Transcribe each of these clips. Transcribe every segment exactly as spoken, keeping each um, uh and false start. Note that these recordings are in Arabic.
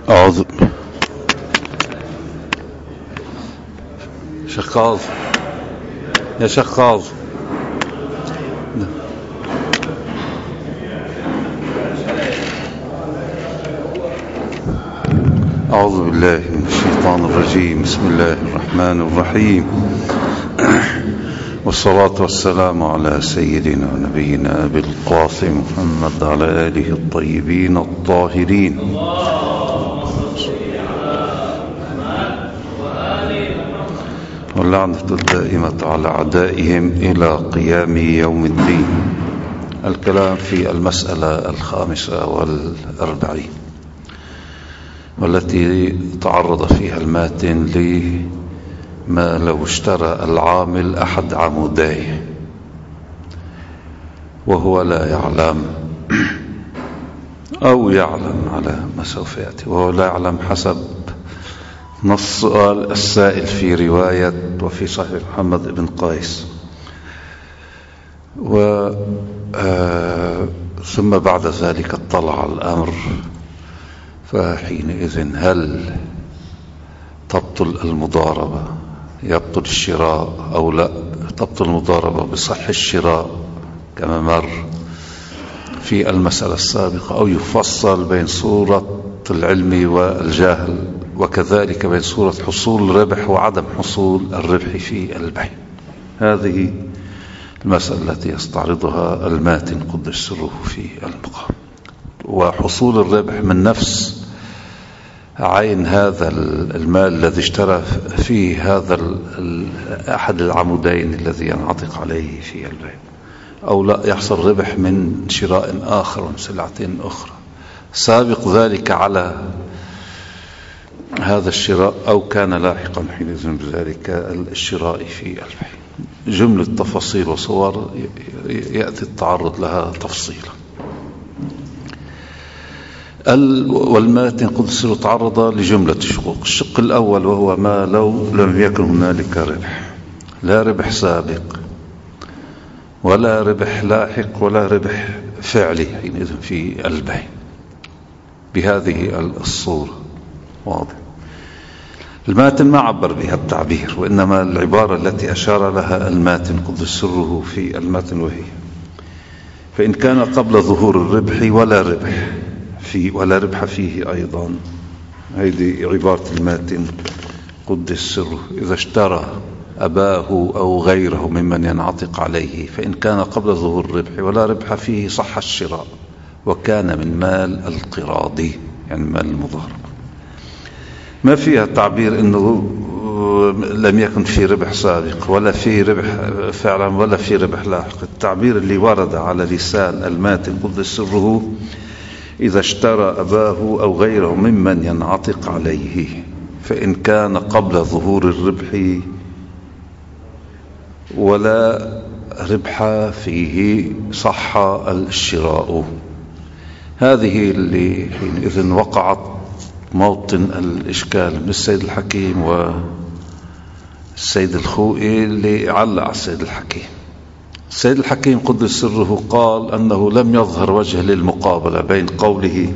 أعوذ شخاظ يا شخاظ أعوذ بالله من الشيطان الرجيم. بسم الله الرحمن الرحيم، والصلاة والسلام على سيدنا ونبينا أبي القاسم محمد على آله الطيبين الطاهرين. واللعنة الدائمة على أعدائهم إلى قيام يوم الدين. الكلام في المسألة الخامسة والأربعين، والتي تعرض فيها الماتن لما لو اشترى العامل أحد عموديه وهو لا يعلم، أو يعلم على ما سوف يأتي وهو لا يعلم حسب نص السائل في رواية وفي صحيح محمد بن قيس. و آه ثم بعد ذلك اطلع الأمر، فحينئذ هل تبطل المضاربة، يبطل الشراء أو لا؟ تبطل المضاربة بصح الشراء كما مر في المسألة السابقة، أو يفصل بين صورة العلم والجاهل، وكذلك بين صورة حصول الربح وعدم حصول الربح في البيع. هذه المسألة التي يستعرضها الماتن قدس سره في المقام. وحصول الربح من نفس عين هذا المال الذي اشترى فيه هذا أحد العمودين الذي ينعطق عليه في البيع، أو لا يحصل ربح من شراء آخر ومن سلعة أخرى سابق ذلك على هذا الشراء، أو كان لاحقا حينئذ بذلك الشراء في البيع. جملة تفاصيل وصور يأتي التعرض لها تفصيلا. والماتن قدس تعرض لجملة شقوق. الشق الأول وهو ما لو لم يكن هنالك ربح، لا ربح سابق ولا ربح لاحق ولا ربح فعلي حينئذ في البيع بهذه الصورة. واضح؟ الماتن ما عبر بها التعبير، وإنما العبارة التي أشار لها الماتن قدس سره في الماتن، وهي فإن كان قبل ظهور الربح ولا ربح فيه ولا ربح فيه أيضا. هذه عبارة الماتن قدس سره. إذا اشترى أباه أو غيره ممن ينعطق عليه، فإن كان قبل ظهور الربح ولا ربح فيه صح الشراء، وكان من مال القراضي يعني مال المضاربة. ما فيها تعبير أنه لم يكن في ربح سابق ولا في ربح فعلا ولا في ربح لاحق. التعبير اللي ورد على لسان الماتن قدس سره إذا اشترى أباه أو غيره ممن ينعطق عليه، فإن كان قبل ظهور الربح ولا ربح فيه صح الشراء. هذه اللي حينئذ وقعت موطن الإشكال من السيد الحكيم والسيد الخوئي اللي علق السيد الحكيم. السيد الحكيم قدس سره قال أنه لم يظهر وجه للمقابلة بين قوله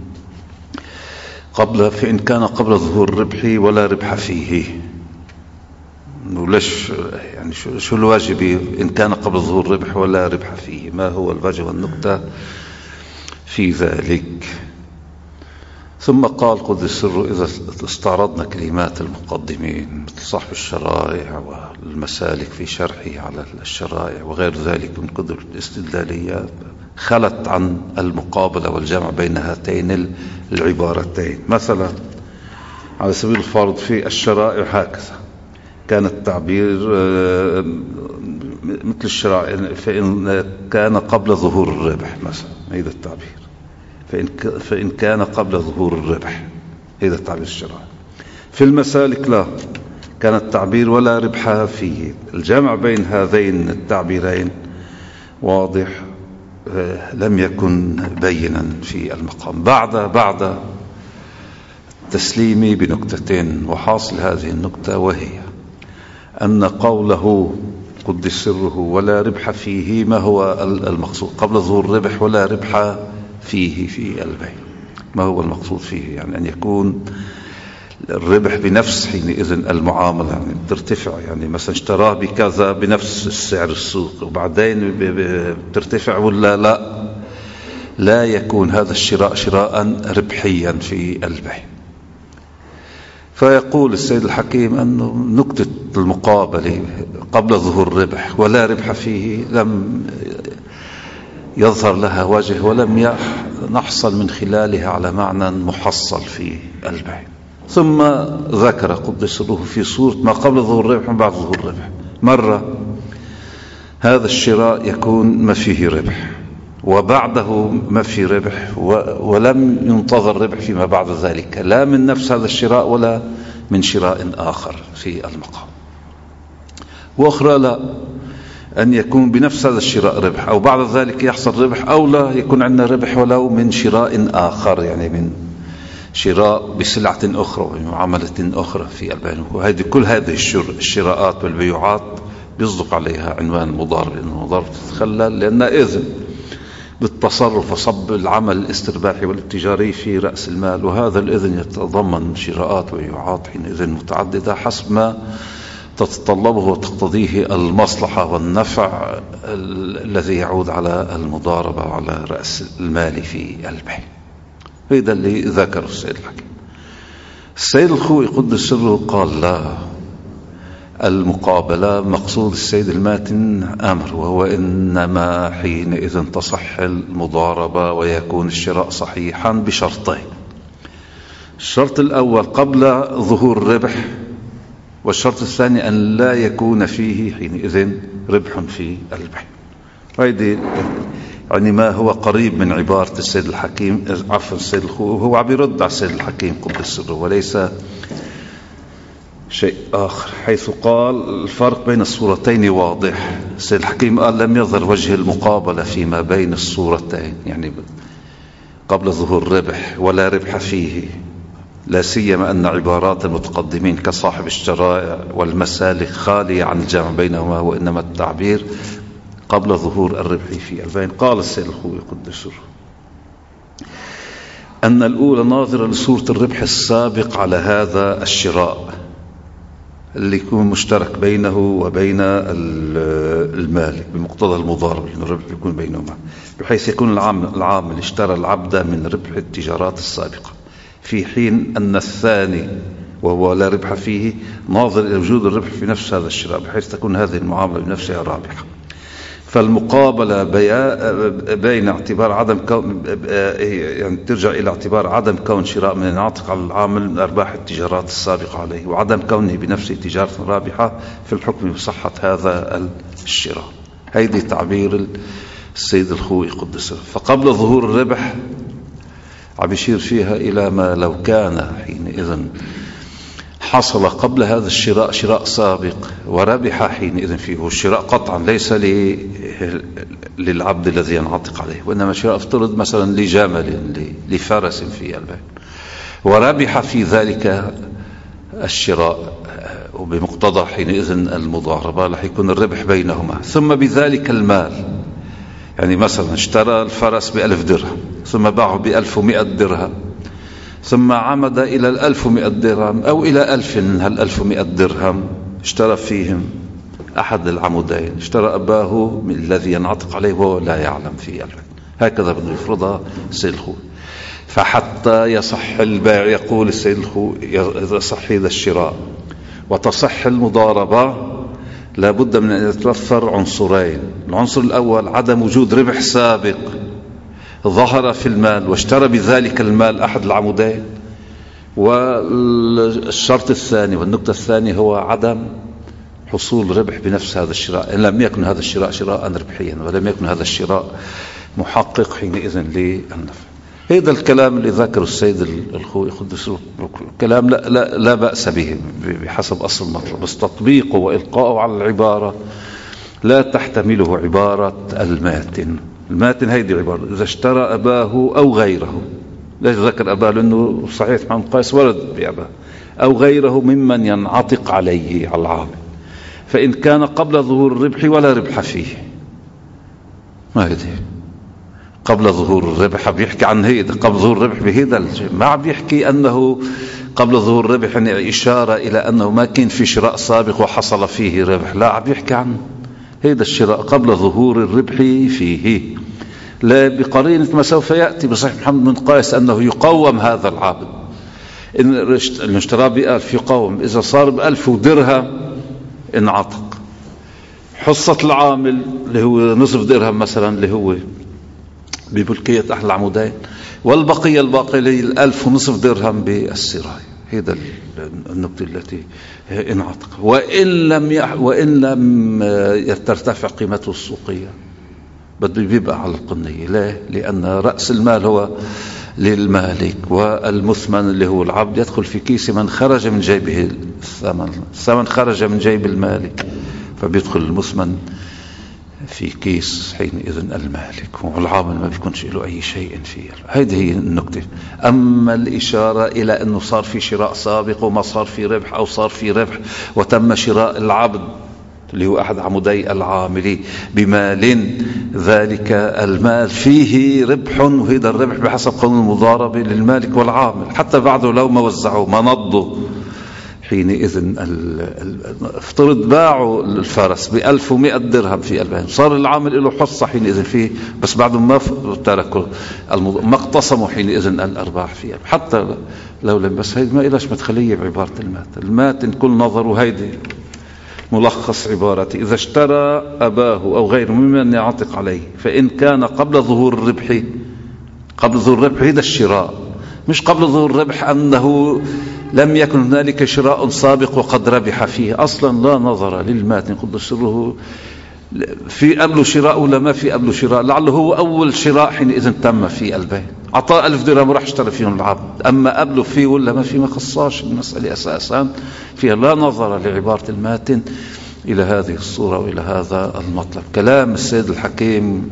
قبل فإن كان قبل ظهور الربح ولا ربح فيه. وليش يعني شو, شو الواجب إن كان قبل ظهور الربح ولا ربح فيه؟ ما هو الوجه والنقطة في ذلك؟ ثم قال قدس سره إذا استعرضنا كلمات المقدمين مثل صاحب الشرائع والمسالك في شرحه على الشرائع وغير ذلك من كتب الاستدلاليات، خلت عن المقابلة والجمع بين هاتين العبارتين. مثلا على سبيل الفرض في الشرائع هكذا كان التعبير مثل الشرائع فإن كان قبل ظهور الربح مثلا، هذا التعبير فإن, فإن كان قبل ظهور الربح، هذا التعبير الشرعي. في المسالك لا، كان التعبير ولا ربح فيه. الجمع بين هذين التعبيرين واضح لم يكن بينا في المقام. بعد بعد التسليم بنكتتين، وحاصل هذه النكتة وهي أن قوله قدس سره ولا ربح فيه ما هو المقصود؟ قبل ظهور الربح ولا ربح فيه في البيع. ما هو المقصود فيه؟ يعني أن يكون الربح بنفس حينئذ المعاملة، يعني ترتفع، يعني مثلا اشتراه بكذا بنفس السعر السوق وبعدين بترتفع ولا لا؟ لا يكون هذا الشراء شراء ربحيا في البيع. فيقول السيد الحكيم أنه نكتة المقابلة قبل ظهور الربح ولا ربح فيه لم يظهر لها وجه ولم نحصل من خلالها على معنى محصل في البيع. ثم ذكر قدس روحه في صورة ما قبل ظهور الربح وما بعد ظهور الربح. مرة هذا الشراء يكون ما فيه ربح، وبعده ما فيه ربح ولم ينتظر ربح فيما بعد ذلك، لا من نفس هذا الشراء ولا من شراء آخر في المقام. وأخرى لا، أن يكون بنفس هذا الشراء ربح أو بعد ذلك يحصل ربح، أو لا يكون عندنا ربح ولو من شراء آخر، يعني من شراء بسلعة أخرى ومعاملة أخرى في البيع. وهذه كل هذه الشراءات والبيوعات بيصدق عليها عنوان المضاربة، لأن المضاربة تتخلل لأن إذن بالتصرف وصب العمل الاسترباحي والتجاري في رأس المال، وهذا الإذن يتضمن شراءات وبيوعات حينئذ متعددة حسب ما تتطلبه وتقتضيه المصلحة والنفع الذي يعود على المضاربة وعلى رأس المال في البيع. هذا اللي ذكره السيد الحكيم. السيد الخوئي قدس سره قال لا، المقابلة مقصود السيد الماتن أمر، وهو إنما حينئذ تصح المضاربة ويكون الشراء صحيحا بشرطين. الشرط الأول قبل ظهور الربح، والشرط الثاني أن لا يكون فيه حينئذ ربح في البيع. هذه يعني ما هو قريب من عبارة السيد الحكيم، عفوا السيد الخوئي، وهو عم يرد على السيد الحكيم قدس سره وليس شيء آخر، حيث قال الفرق بين الصورتين واضح. السيد الحكيم قال لم يظهر وجه المقابلة فيما بين الصورتين، يعني قبل ظهور الربح ولا ربح فيه، لا سيما أن عبارات المتقدمين كصاحب الشرائع والمسالك خالية عن الجمع بينهما، وإنما التعبير قبل ظهور الربح في البيع. قال السيد الخوئي قدس سره أن الأولى ناظرة لصورة الربح السابق على هذا الشراء اللي يكون مشترك بينه وبين المالك بمقتضى المضاربة، لأن الربح يكون بينهما، بحيث يكون العامل اشترى العبد من ربح التجارات السابقة، في حين أن الثاني وهو لا ربح فيه ناظر إلى وجود الربح في نفس هذا الشراء، بحيث تكون هذه المعاملة بنفسها رابحة. فالمقابلة بين اعتبار عدم كون، يعني ترجع إلى اعتبار عدم كون شراء من ينعطف على العامل من أرباح التجارات السابقة عليه، وعدم كونه بنفسه تجارة رابحة في الحكم بصحة هذا الشراء. هيدي تعبير السيد الخوئي قدس سره. فقبل ظهور الربح عم يشير فيها إلى ما لو كان حينئذ حصل قبل هذا الشراء شراء سابق وربح حينئذ فيه الشراء قطعا ليس للعبد الذي ينعتق عليه، وإنما شراء افترض مثلا لجمل لفرس في البيع، وربح في ذلك الشراء وبمقتضى حينئذ المضاربة رح يكون الربح بينهما. ثم بذلك المال، يعني مثلا اشترى الفرس بألف درهم ثم باعه بألف ومئة درهم، ثم عمد إلى الألف ومئة درهم أو إلى ألف من هالألف ومئة درهم اشترى فيهم أحد العمودين، اشترى أباه من الذي ينعتق عليه وهو لا يعلم في البيع. هكذا بده يفرضها السيد الخوئي. فحتى يصح البيع يقول السيد الخوئي يصح هذا الشراء وتصح المضاربة لابد من أن يتوفر عنصرين. العنصر الأول عدم وجود ربح سابق ظهر في المال واشترى بذلك المال أحد العمودين، والشرط الثاني والنقطة الثانية هو عدم حصول ربح بنفس هذا الشراء، إن لم يكن هذا الشراء شراء ربحيا ولم يكن هذا الشراء محقق حينئذ للنفع. هذا الكلام اللي ذكره السيد الخوئي قدس كلام لا, لا, لا بأس به بحسب أصل المطلب، بس تطبيقه وإلقاءه على العبارة لا تحتمله عبارة الماتن. الماتن هيدي عبارة إذا اشترى أباه أو غيره، ليش ذكر أباه؟ لأنه صحيح عن قيس ورد بأباه، أو غيره ممن ينعتق عليه على العامل، فإن كان قبل ظهور الربح ولا ربح فيه. ما هذه قبل ظهور الربح، بيحكي عن هيدا قبل ظهور الربح بهيدا، ما عم بيحكي أنه قبل ظهور الربح يعني إشارة إلى أنه ما كان في شراء سابق وحصل فيه ربح، لا، عم بيحكي عن هيدا الشراء قبل ظهور الربح فيه. لا بقرينة ما سوف يأتي بصحيح محمد بن قيس أنه يقوم هذا العابد، إن اشترى بألف يقوم، إذا صار بألف ودرهم انعتق. حصة العامل اللي هو نصف درهم مثلا اللي هو ببلكية أحد العمودين، والبقية الباقي اللي الألف ونصف درهم بالسراية. هذا النقطة التي انعتق، وإن لم يح وإن لم ترتفع قيمته السوقية بده بيبقى على القنية. ليه؟ لأن رأس المال هو للمالك، والمثمن اللي هو العبد يدخل في كيس من خرج من جيبه الثمن، الثمن خرج من جيب المالك فبيدخل المثمن في كيس حينئذ المالك، والعامل ما بيكونش له أي شيء فيه. هذه هي النقطة. أما الإشارة إلى أنه صار في شراء سابق وما صار في ربح، أو صار في ربح وتم شراء العبد اللي هو أحد عمودي العامل بمال، ذلك المال فيه ربح، وهذا الربح بحسب قانون المضاربة للمالك والعامل، حتى بعده لو ما وزعوا ما نضوا. حينئذ افترض باعوا الفرس بألف ومئة درهم في ألبان، صار العامل له حصة حينئذ فيه، بس بعده ما تركوا ما اقتسموا حينئذ الأرباح فيه، حتى لو لم. بس هيدا ما إلاش مدخلية بعبارة المات. المات كل نظر، وهيدي ملخص عبارتي: إذا اشترى أباه أو غيره ممن يعتق عليه، فإن كان قبل ظهور الربح، قبل ظهور الربح هذا الشراء، مش قبل ظهور الربح أنه لم يكن هنالك شراء سابق وقد ربح فيه. أصلا لا نظر للمات قد سره في قبله شراء ولا ما في قبله شراء، لعله هو أول شراء حينئذ تم في البيع، عطاء ألف درهم وراح اشترى فيهم العبد. أما قبله فيه ولا ما في ما خصاش المسألة أساسا فيها. لا نظر لعبارة الماتن إلى هذه الصورة وإلى هذا المطلب. كلام السيد الحكيم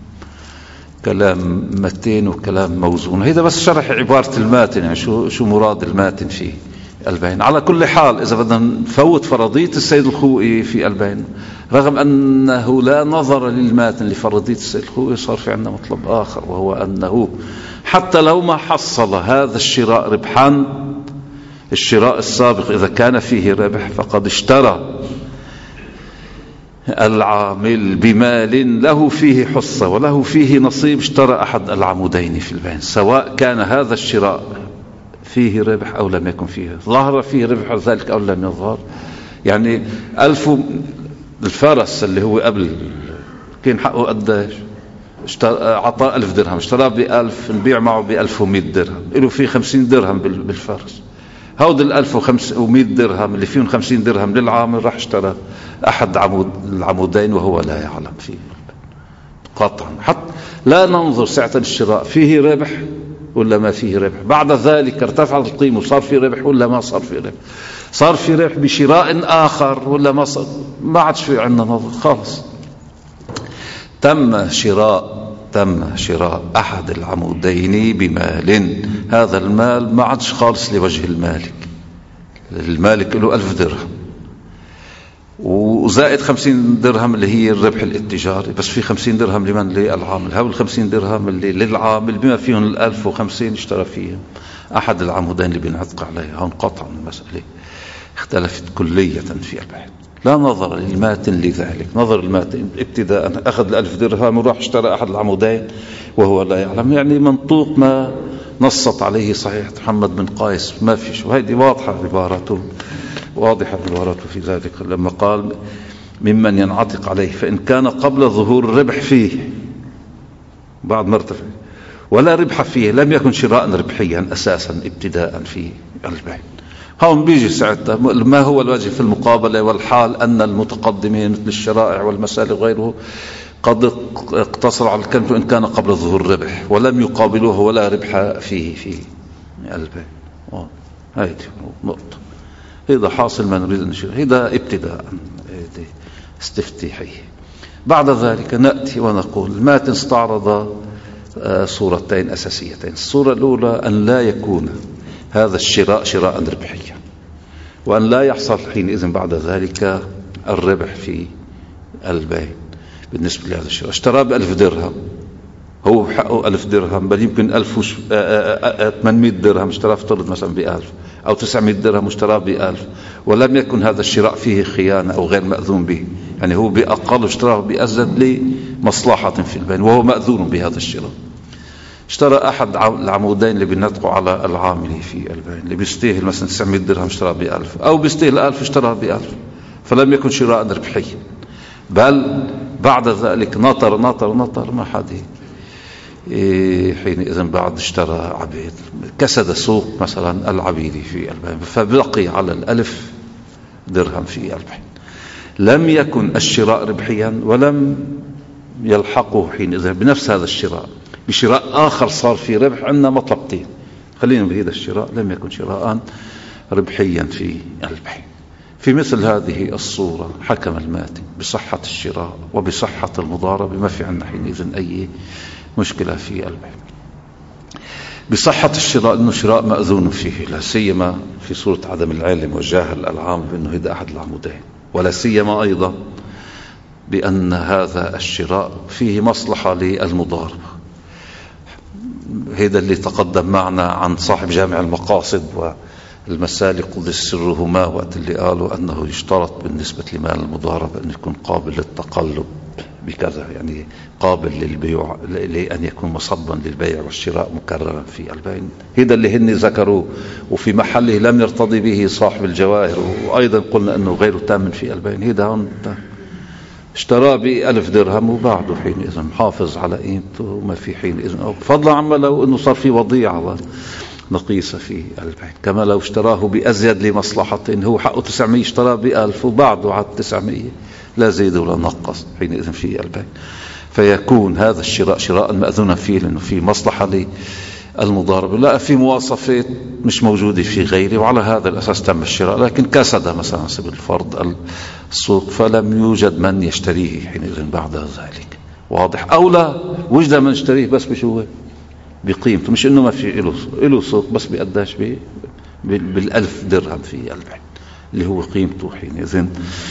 كلام متين وكلام موزون. هذا بس شرح عبارة الماتن، يعني شو شو مراد الماتن في البين. على كل حال إذا بدنا نفوت فرضية السيد الخوئي في البين، رغم أنه لا نظر للماتن لفرضية السيد الخوئي، صار في عندنا مطلب آخر، وهو أنه حتى لو ما حصل هذا الشراء ربحا، الشراء السابق إذا كان فيه ربح فقد اشترى العامل بمال له فيه حصة وله فيه نصيب، اشترى أحد العمودين في البين، سواء كان هذا الشراء فيه ربح أو لم يكن فيه، ظهر فيه ربح ذلك أو لم يظهر. يعني ألف الفرس اللي هو قبل كان حقه قديش؟ عطاء ألف درهم، اشتراه بألف، نبيع معه بألف ومئة درهم، له فيه خمسين درهم بالفرس. هود الألف ومئة درهم اللي فيهم خمسين درهم للعامل راح اشترى أحد عمود العمودين وهو لا يعلم فيه قطعا. حتى لا ننظر ساعة الشراء فيه ربح ولا ما فيه ربح، بعد ذلك ارتفعت القيمة وصار فيه ربح ولا ما صار فيه ربح، صار فيه ربح بشراء آخر ولا ما صار، ما عادش في عندنا نظر خالص. تم شراء تم شراء أحد العمودين بمال، هذا المال ما عادش خالص لوجه المالك، المالك له ألف درهم وزائد خمسين درهم اللي هي الربح الاتجاري، بس في خمسين درهم لمن؟ للعامل. هؤلاء الخمسين درهم اللي للعامل بما فيهم الألف وخمسين اشترى فيهم أحد العمودين اللي بينعتق عليه. هون قطعا المسألة اختلفت كلية في البحث. لا نظر للماتن لذلك، نظر الماتن ابتداء أخذ الألف درهم وراح اشترى أحد العمودين وهو لا يعلم، يعني منطوق ما نصت عليه صحيح محمد بن قيس، ما في شو. هذه واضحة عبارته، واضحة عبارته في ذلك لما قال ممن ينعتق عليه، فإن كان قبل ظهور الربح فيه بعد مرتفع ولا ربح فيه لم يكن شراء ربحيا أساسا ابتداء في البيع. هون بيجي ساعتها ما هو الواجب في المقابلة والحال أن المتقدمين مثل الشرائع والمسائل وغيره قد اقتصروا على الكلمة إن كان قبل ظهور الربح ولم يقابلوه ولا ربح فيه في البيع. هذه نقطة، هذا حاصل ما نريد أن نشير، هذا ابتداء استفتاحية. بعد ذلك نأتي ونقول الماتن استعرض صورتين أساسيتين. الصورة الأولى أن لا يكون هذا الشراء شراء ربحيا، وأن لا يحصل حينئذ بعد ذلك الربح في البيع بالنسبة لهذا الشراء. اشترى بألف درهم هو حقه ألف درهم، بل يمكن ألف وش... ثمانمائة درهم اشتراه افترض مثلا بألف، أو تسعمائة درهم اشتراه بألف، ولم يكن هذا الشراء فيه خيانة أو غير مأذون به، يعني هو بأقل اشتراه بأزيد لمصلحة في البين وهو مأذون بهذا الشراء. اشترى أحد العمودين اللي بنطقوا على العامل في البين اللي بيستاهل مثلا تسعمائة درهم اشتراه بألف، أو بيستاهل ألف اشتراه بألف، فلم يكن شراء ربحي، بل بعد ذلك نطر نطر نطر ما حد إيه حينئذ بعد اشترى عبيد، كسد سوق مثلا العبيد في البين، فبقي على الألف درهم في البين. لم يكن الشراء ربحيا ولم يلحقه حينئذ بنفس هذا الشراء بشراء آخر صار في ربح. عندنا مطلبتين، خلينا بهذا الشراء لم يكن شراء ربحيا في البين. في مثل هذه الصورة حكم الماتن بصحة الشراء وبصحة المضاربة، ما في عندنا حينئذ أي مشكلة في البيع. بصحة الشراء أنه شراء مأذون فيه، لا سيما في صورة عدم العلم والجهل العام بأنه هذا أحد العمودين، ولا سيما أيضا بأن هذا الشراء فيه مصلحة للمضاربة. هذا اللي تقدم معنا عن صاحب جامع المقاصد والمسالك قدس سرهما، وقت اللي قالوا أنه يشترط بالنسبة لمال المضاربة أن يكون قابل للتقلب بكذا، يعني قابل للبيع، لأن يكون مصبا للبيع والشراء مكررا في البين. هذا اللي هن ذكروا وفي محله لم يرتضي به صاحب الجواهر، وأيضا قلنا أنه غير تام في البين. هذا هون اشترى بألف درهم وبعده حينئذ محافظ على قيمته وما في حينئذ، فضلا عما لو أنه صار في وضيعة نقيسة في البين، كما لو اشتراه بأزيد لمصلحة، هو حقه تسعمائة اشتراه بألف وبعده على تسعمائة، لا زيد ولا نقص حينئذ في البين. فيكون هذا الشراء شراء مأذونا فيه لأنه في مصلحة للمضاربة، لا في مواصفات مش موجودة في غيره، وعلى هذا الأساس تم الشراء. لكن كسد مثلا سبيل الفرض السوق فلم يوجد من يشتريه حينئذ بعد ذلك، واضح؟ أو لا وجد من يشتريه بس بشو بقيمته، مش إنه ما في له له سوق، بس بقداش بالألف درهم في البيع اللي هو قيمته حينئذ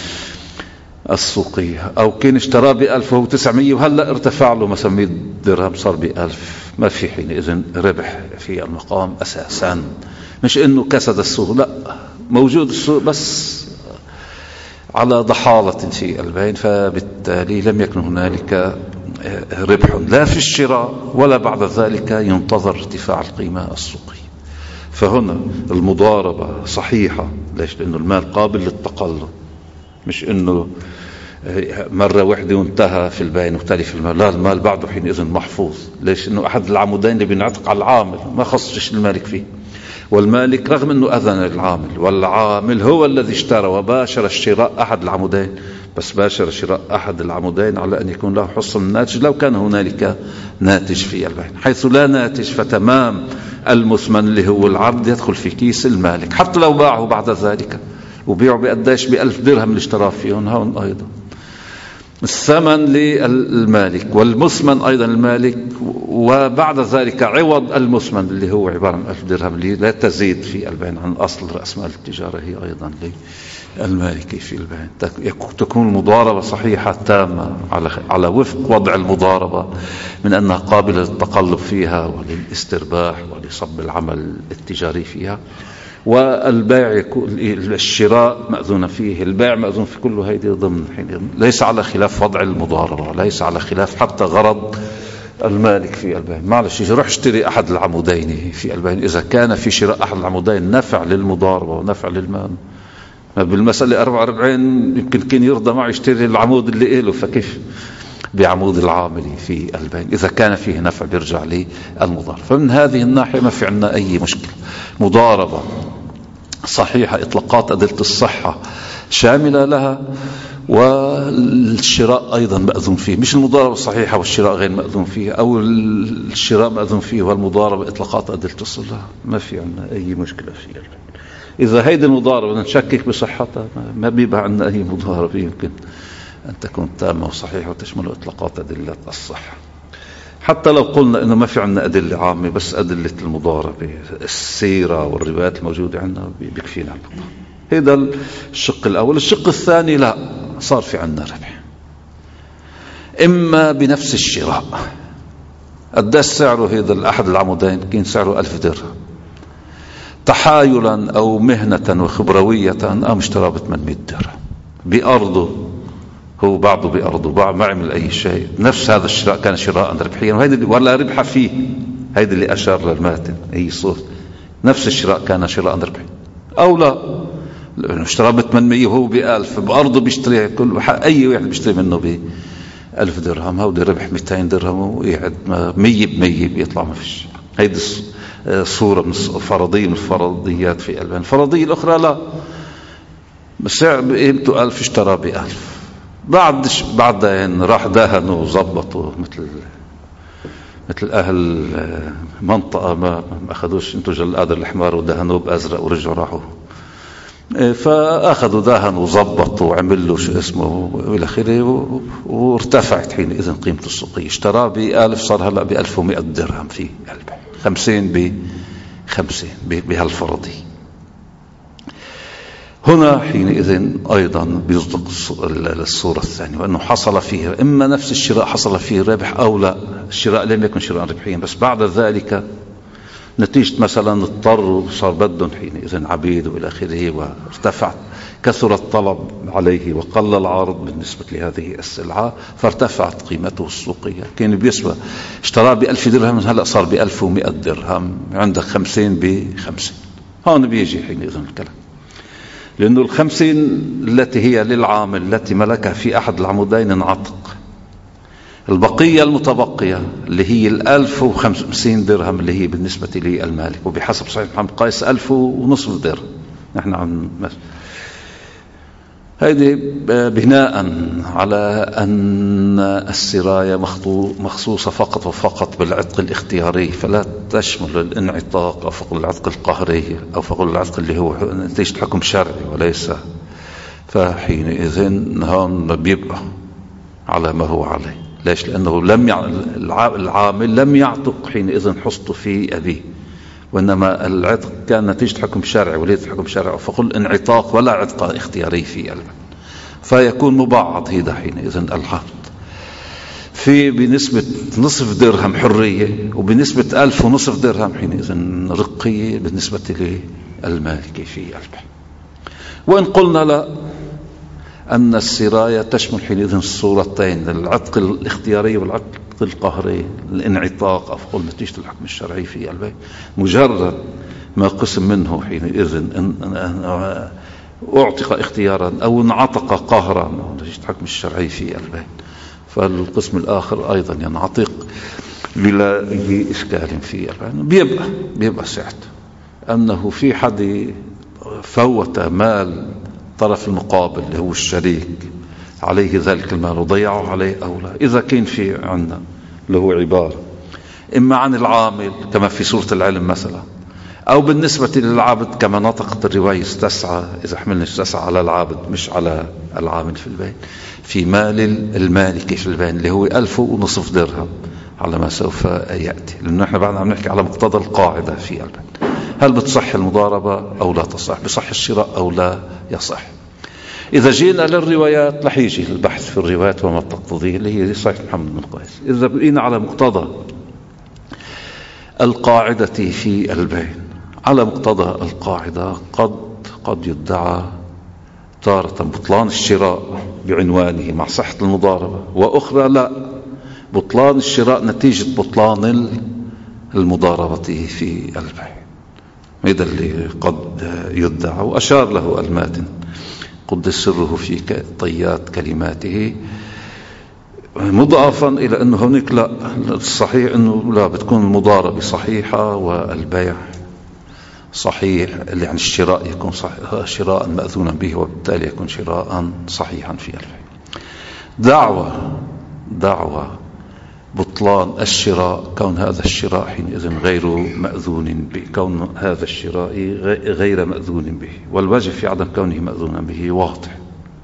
السوقية. أو كان اشترى بألف وهو تسعمائة وهلأ ارتفع له مثلا مائة درهم صار بألف، ما في حينئذ ربح في المقام أساسا، مش إنه كسد السوق، لا موجود السوق بس على ضحالة في البين، فبالتالي لم يكن هنالك ربح لا في الشراء ولا بعد ذلك ينتظر ارتفاع القيمة السوقية. فهنا المضاربة صحيحة. ليش؟ لأنه المال قابل للتقلب، مش إنه مرة واحدة وانتهى في البين وتلف المال، لا المال بعده حينئذ محفوظ. ليش؟ إنه أحد العمودين اللي بينعتق على العامل ما خصش المالك فيه، والمالك رغم أنه أذن العامل والعامل هو الذي اشترى وباشر الشراء أحد العمودين، بس باشر شراء أحد العمودين على أن يكون له حصة من الناتج لو كان هنالك ناتج في البين. حيث لا ناتج فتمام المثمن اللي هو العرض يدخل في كيس المالك، حتى لو باعه بعد ذلك وبيعه بقداش بألف درهم اللي اشتراه فيهم، هون أيضا الثمن للمالك والمثمن أيضا المالك، وبعد ذلك عوض المثمن اللي هو عبارة عن ألف درهم اللي لا تزيد في البين عن أصل رأس مال التجارة، هي أيضا للمالك في البين. تكون المضاربة صحيحة تامة على على وفق وضع المضاربة من أنها قابلة للتقلب فيها وللاسترباح ولصب العمل التجاري فيها، والبيع يكون الشراء مأذون فيه، البيع مأذون في كل هذه ضمن حين، ليس على خلاف وضع المضاربة، ليس على خلاف حتى غرض المالك في البيع. معلش يروح اشتري أحد العمودين في البيع، إذا كان في شراء أحد العمودين نفع للمضاربة ونفع للمال، بالمسألة أربعة وأربعين يمكن كان يرضى معه يشتري العمود اللي إله، فكيف بعمود العامل في البين إذا كان فيه نفع بيرجع للمضاربة. فمن هذه الناحية ما في عنا أي مشكلة. مضاربة صحيحة، إطلاقات أدلة الصحة شاملة لها، والشراء أيضا مأذون فيه، مش المضاربة صحيحة والشراء غير مأذون فيه، أو الشراء مأذون فيه والمضاربة إطلاقات أدلة الصحة، ما في عنا أي مشكلة فيها. إذا هيدي المضاربة نشكك بصحتها ما بيبقى عنا أي مضاربة يمكن أن تكون تامة وصحيحة وتشمل إطلاقات أدلة الصحة. حتى لو قلنا إنه ما في عنا أدلة عامة، بس أدلة المضاربة السيرة والروايات الموجودة عنا بيكفينا. هذا الشق الأول. الشق الثاني لا، صار في عنا ربح، إما بنفس الشراء قديش سعره هذا الأحد العمودين؟ كان سعره ألف درهم. تحايلا أو مهنة وخبروية قام اشترى ب ثمانمائة درهم بأرضه، هو بعضه بأرضه، بعض ما عمل أي شيء. نفس هذا الشراء كان شراء ربحيا، وهذا ولا ربح فيه. هذا اللي أشار للماتن، هي صوت نفس الشراء كان شراء ربحيا أو لا، لأنه اشترى ب ثمانمائة وهو بألف، بأرضه بيشتري كل أي واحد بيشتري منه بألف درهم، هودي ربح مئتين درهم ويقعد مية بمية بيطلع ما فيش. هيدي صورة من فرضية من الفرضيات في ألبان. الفرضية الأخرى لا، بسعر بقيمته ألف اشترى بألف، بعد بعدين راح دهنوا وظبطوا مثل مثل أهل منطقة ما أخذوش انتج القادر الحمار ودهنوه بأزرق ورجعوا راحوا، فأخذوا دهن وظبطوا وعمل له شو اسمه وإلى آخره، وارتفعت حينئذ قيمته السوقية. اشترى بألف صار هلأ بألف ومئة درهم في قلبه، خمسين بخمسين بهالفرضي. هنا حينئذ أيضا بيصدق الصورة الثانية، وأنه حصل فيه إما نفس الشراء حصل فيه ربح أو لا، الشراء لم يكن شراء ربحيا، بس بعد ذلك نتيجة مثلا اضطروا صار بدهم حينئذ عبيد وإلى آخره، وارتفع كثر الطلب عليه وقل العرض بالنسبة لهذه السلعة، فارتفعت قيمته السوقية. كان بيسوى اشترى بألف درهم، هلأ صار بألف ومئة درهم، عندك خمسين بخمسين. هون بيجي حينئذ الكلام، لأنه الخمسين التي هي للعامل التي ملكها في أحد العمودين انعتق، البقية المتبقية اللي هي الألف وخمسين درهم اللي هي بالنسبة لي المالك، وبحسب صحيح محمد قيس ألف ونصف درهم. نحن عم هيدي بناء على أن السراية مخصوصة فقط وفقط بالعتق الاختياري، فلا تشمل الانعتاق أو فقط العتق القهري أو فقط العتق اللي هو نتيجة حكم شرعي وليس، فحينئذ هون بيبقى على ما هو عليه. ليش؟ لأنه لم يع... العامل لم يعتق حينئذ حصته في أبيه، وإنما العتق كان نتيجة حكم شرعي وليس حكم شرعي، فقل انعتاق ولا عتق اختياري في قلبه، فيكون مبعض هذا حينئذ العقد في بنسبة نصف درهم حرية، وبنسبة ألف ونصف درهم حينئذ رقية بالنسبة للمالك في قلبه. وإن قلنا لا، أن السراية تشمل حينئذ الصورتين، العتق الاختياري والعتق القهري، الانعتاق أو قل نتيجة الحكم الشرعي في البيت، مجرد ما قسم منه حينئذ أن أعتق اختيارا أو انعتق قهرا نتيجة الحكم الشرعي في البيت، فالقسم الآخر أيضا ينعتق بلا إشكال في البيت. بيبقى بيبقى ساعته أنه في حد فوت مال الطرف المقابل اللي هو الشريك عليه ذلك المال وضيعه عليه أو لا. إذا كان في عندنا اللي هو عبارة إما عن العامل كما في سورة العلم مثلا، أو بالنسبة للعابد كما نطقت الرواية استسعى، إذا حملنا استسعى على العابد مش على العامل في البيت، في مال المالك في البيت اللي هو ألف ونصف درهم على ما سوف يأتي، لأنه نحن بعد عم نحكي على مقتضى القاعدة في البيت، هل بتصح المضاربة أو لا تصح، بصح الشراء أو لا يصح. إذا جينا للروايات رح يجي البحث في الروايات وما تقتضيه اللي هي صحيح محمد بن قيس. إذا بقينا على مقتضى القاعدة في البين، على مقتضى القاعدة قد قد يدعى تارة بطلان الشراء بعنوانه مع صحة المضاربة، وأخرى لا، بطلان الشراء نتيجة بطلان المضاربة في البين. هذا اللي قد يدعى، وأشار له الماتن قدس سره في طيات كلماته، مضافا إلى أنه هناك لا، الصحيح أنه لا، بتكون المضاربة صحيحة والبيع صحيح، يعني الشراء يكون صحيح، شراء مأذونا به، وبالتالي يكون شراء صحيحا في البيع. دعوة دعوة بطلان الشراء، كون هذا الشراء حينئذ غير مأذون به، كون هذا الشراء غير مأذون به، والوجه في عدم كونه مأذونا به واضح،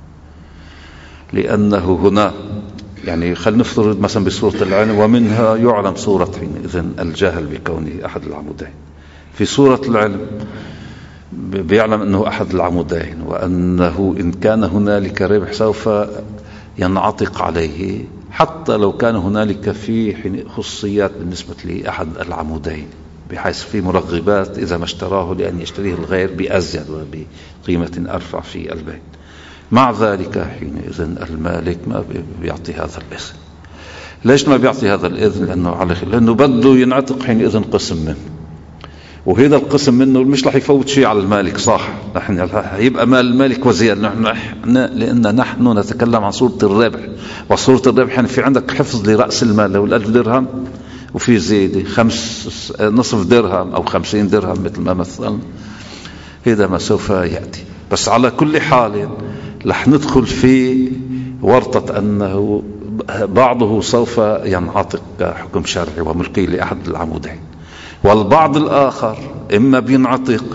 لأنه هنا يعني خلينا نفترض مثلا بسورة العلم، ومنها يعلم سورة حينئذ الجاهل بكونه أحد العمودين. في سورة العلم بيعلم أنه أحد العمودين، وأنه إن كان هنالك ربح سوف ينعتق عليه حتى لو كان هنالك في خصوصيات بالنسبة لأحد العمودين، بحيث في مرغبات إذا ما اشتراه لأن يشتريه الغير بأزيد وبقيمة أرفع في البيت. مع ذلك حينئذ المالك ما بيعطي هذا الإذن. ليش ما بيعطي هذا الإذن؟ لأنه على خلاف، لأنه بده ينعتق حينئذ قسم منه، وهذا القسم منه مش رح يفوت شيء على المالك. صح، نحن يبقى مال المالك وزيادة، نحن لأن نحن نتكلم عن صورة الربح، وصورة الربح يعني في عندك حفظ لرأس المال لو الألف درهم وفي زيادة خمس نصف درهم أو خمسين درهم مثل ما مثلنا، هذا ما سوف يأتي. بس على كل حال رح ندخل في ورطة أنه بعضه سوف ينعتق حكم شرعي وملكي لأحد العمودين، والبعض الآخر إما بينعتق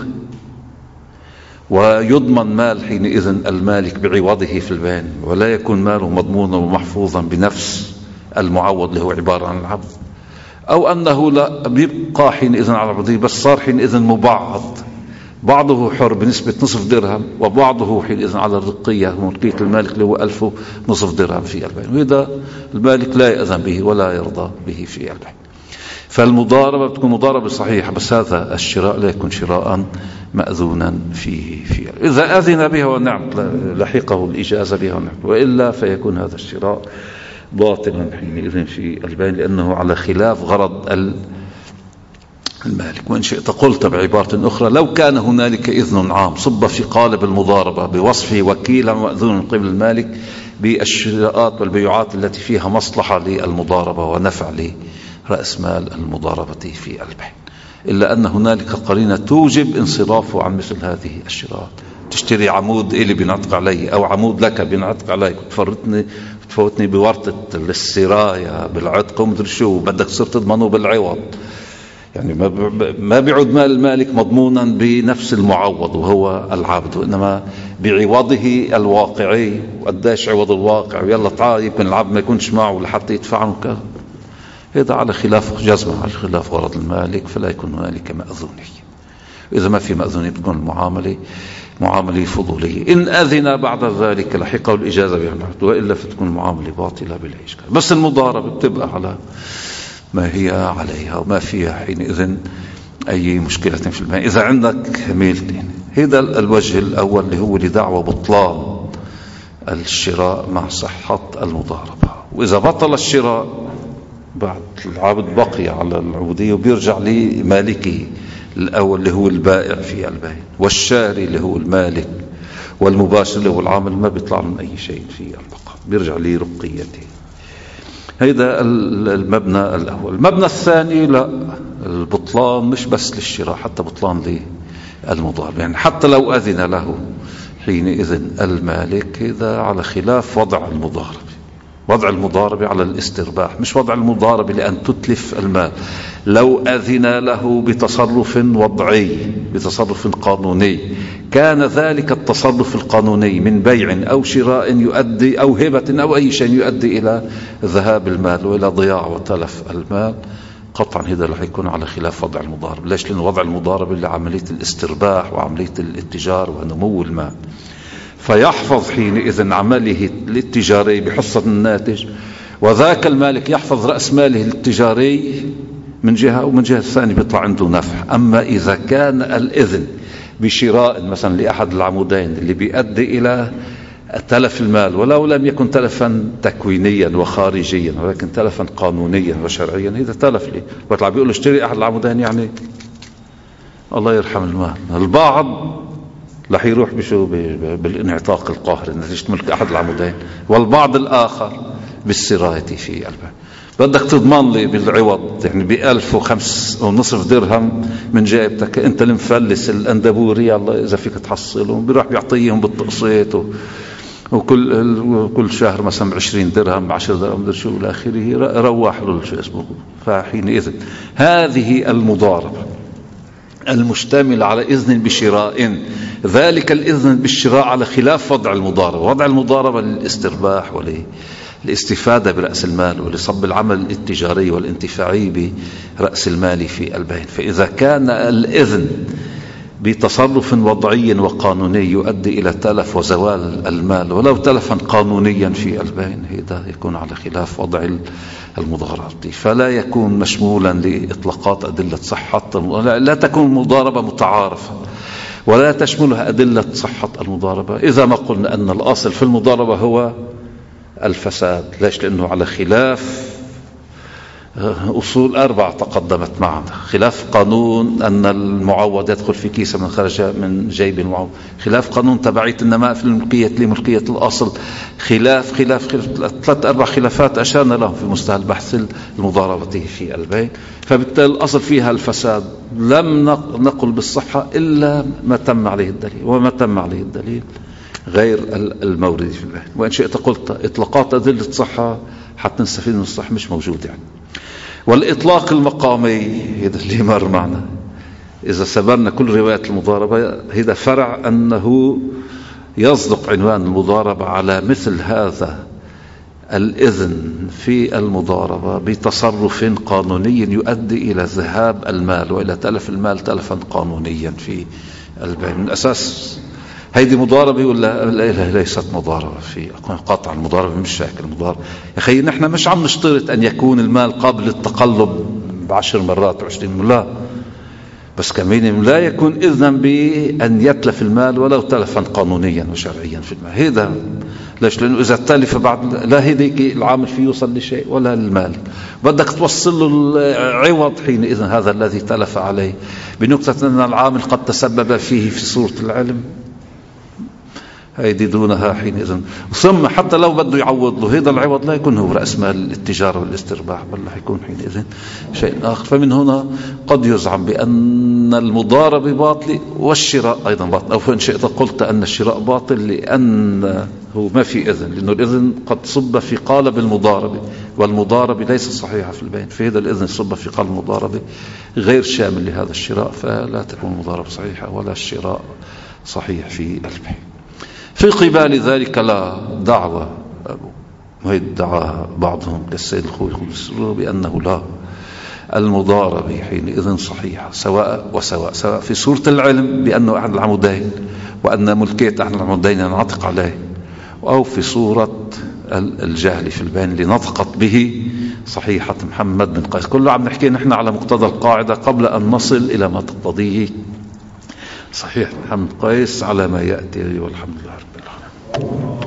ويضمن مال حينئذ المالك بعوضه في البين، ولا يكون ماله مضمونا ومحفوظا بنفس المعوض اللي هو عبارة عن العبد، أو أنه لا بيبقى حينئذ على العبودية بس صار حينئذ مبعض، بعضه حر بنسبة نصف درهم وبعضه حينئذ على الرقية ملكية المالك اللي هو ألف نصف درهم في البين، وهذا المالك لا يأذن به ولا يرضى به في البين. فالمضاربة بتكون مضاربة صحيحة، بس هذا الشراء لا يكون شراء مأذونا فيه فيه. إذا أذن بها ونعم لحقه الإجازة بها ونعم، وإلا فيكون هذا الشراء باطلا حينئذ في البين، لأنه على خلاف غرض المالك. وإن شئت قلت بعبارة أخرى، لو كان هنالك إذن عام صب في قالب المضاربة بوصفه وكيلا مأذون من قبل المالك بالشراءات والبيعات التي فيها مصلحة للمضاربة ونفع لرأس مال المضاربة في البين، إلا أن هنالك قرينة توجب انصرافه عن مثل هذه الشراءات. تشتري عمود إلي بنعتق علي أو عمود لك بنعتق علي، تفرطني تفوتني بورطة السراية بالعتق ومدري شو، بدك تصير تضمنه بالعوض، يعني ما بيعود مال المالك مضمونا بنفس المعوض وهو العبد، وإنما بعوضه الواقعي. وقداش عوض الواقع؟ ويلا تعال يمكن العبد ما يكونش معه لحتى يدفعه كذا. هذا على خلاف جزمة، على خلاف غرض المالك، فلا يكون هنالك مأذونية. إذا ما في مأذونية تكون المعاملة معاملة فضولية. إن أذن بعد ذلك لحقه الإجازة بالعقد، وإلا فتكون المعاملة باطلة بلا إشكال. بس المضاربة بتبقى على ما هي عليها وما فيها حينئذ أي مشكلة في المال. إذا عندك ميلتين، هذا الوجه الأول اللي هو لدعوة بطلان الشراء مع صحة المضاربة. وإذا بطل الشراء بعد العبد بقي على العبودية وبيرجع لمالكه الأول اللي هو البائع في البيع، والشاري اللي هو المالك، والمباشر اللي هو العامل، ما بيطلع من أي شيء في البقاء، بيرجع لرقيته. هذا المبنى الأول. المبنى الثاني لا، البطلان مش بس للشراء، حتى بطلان للمضاربة، يعني حتى لو أذن له حينئذ المالك، هذا على خلاف وضع المضاربة. وضع المضاربة على الاسترباح، مش وضع المضاربة لأن تتلف المال. لو أذن له بتصرف وضعي، بتصرف قانوني، كان ذلك التصرف القانوني من بيع أو شراء يؤدي أو هبة أو أي شيء يؤدي إلى ذهاب المال وإلى ضياع وتلف المال، قطعا هذا رح يكون على خلاف وضع المضاربة. ليش؟ لأن وضع المضاربة لعملية الاسترباح وعملية الاتجار ونمو المال، فيحفظ حينئذ عمله التجاري بحصة الناتج، وذاك المالك يحفظ رأس ماله التجاري من جهة، ومن جهة الثانية بيطلع عنده نفع. أما إذا كان الإذن بشراء مثلا لأحد العمودين اللي بيؤدي إلى تلف المال، ولو لم يكن تلفا تكوينيا وخارجيا ولكن تلفا قانونيا وشرعيا، إذا تلف لي وطلع بيقول اشتري أحد العمودين، يعني الله يرحم المال. البعض رح يروح بشو بالانعتاق القهري نتيجة ملك أحد العمودين، والبعض الآخر بالسراية في البيع. بدك تضمن لي بالعوض يعني بألف وخمس ونصف درهم من جايبتك، أنت المفلس الأندبوري، الله إذا فيك تحصلهم، بيروح بيعطيهم بالتقسيط، وكل كل شهر مثلا بعشرين درهم بعشر درهم بدر شو الآخره، روح له شو اسمه. فحينئذ هذه المضاربة المشتمل على إذن بشراء، ذلك الإذن بالشراء على خلاف وضع المضاربة. وضع المضاربة للاسترباح وللاستفادة برأس المال ولصب العمل التجاري والانتفاعي برأس المال في البين. فإذا كان الإذن بتصرف وضعي وقانوني يؤدي إلى تلف وزوال المال ولو تلفا قانونيا في البين، هذا يكون على خلاف وضع المضاربة، فلا يكون مشمولا لإطلاقات أدلة صحة. لا تكون المضاربة متعارفة ولا تشملها أدلة صحة المضاربة إذا ما قلنا أن الأصل في المضاربة هو الفساد. ليش؟ لأنه على خلاف أصول أربعة تقدمت معنا، خلاف قانون أن المعوض يدخل في كيسة من خرج من جيب المعوض، خلاف قانون تبعية النماء في الملكية لملكية الأصل، خلاف خلاف خلاف ثلاث أربع خلافات أشارنا لهم في مستوى البحث المضاربة في البين. فبالتالي الأصل فيها الفساد، لم نقل بالصحة إلا ما تم عليه الدليل، وما تم عليه الدليل غير المورد في البين. وإن شئت قلت إطلاقات أدلة صحة حتى نستفيد من الصح مش موجود يعني. والإطلاق المقامي هذا اللي مر معنا، إذا سبرنا كل رواية المضاربة هذا فرع أنه يصدق عنوان المضاربة على مثل هذا الإذن في المضاربة بتصرف قانوني يؤدي إلى ذهاب المال وإلى تلف المال تلفا قانونيا في البيع. من أساس هيدي مضاربة ولا ليست مضاربة؟ في قطع المضاربة مش شكل المضاربة يا أخي. نحن مش عم نشترط أن يكون المال قبل التقلب بعشر مرات وعشرين، لا، بس كمان لا يكون إذنا بأن يتلف المال ولو تلفا قانونيا وشرعيا في المال. هذا ليش؟ لأنه إذا تلف بعد لا هيديك العامل فيه يوصل لشيء ولا للمالك، بدك توصل له العوض حينئذ هذا الذي تلف عليه، بنقطة أن العامل قد تسبب فيه في صورة العلم، هيدي دونها حينئذ. ثم حتى لو بده يعوض له هذا العوض لا يكون هو رأس مال التجارة والاسترباح، بل يكون حينئذ شيء آخر. فمن هنا قد يزعم بأن المضاربة باطل والشراء أيضا باطل، أو فإن شئت قلت أن الشراء باطل لأنه ما في إذن، لأنه الإذن قد صب في قالب المضاربة والمضاربة ليس صحيحة في البين، فهذا الإذن صب في قالب المضاربة غير شامل لهذا الشراء، فلا تكون المضاربة صحيحة ولا الشراء صحيح في البين. في قبال ذلك لا دعوة ويدعى بعضهم كالسيد الخوي بأنه لا، المضاربة حينئذ صحيحة سواء وسواء، سواء في صورة العلم بأنه أحد العمودين وأن ملكية أحد العمودين ينعتق عليه، أو في صورة الجهل في البين اللي نطقت به صحيحة محمد بن قيس. كله عم نحكي نحن على مقتضى القاعدة قبل أن نصل إلى ما تقتضيه صحيح محمد قيس على ما يأتي، والحمد لله رب العالمين.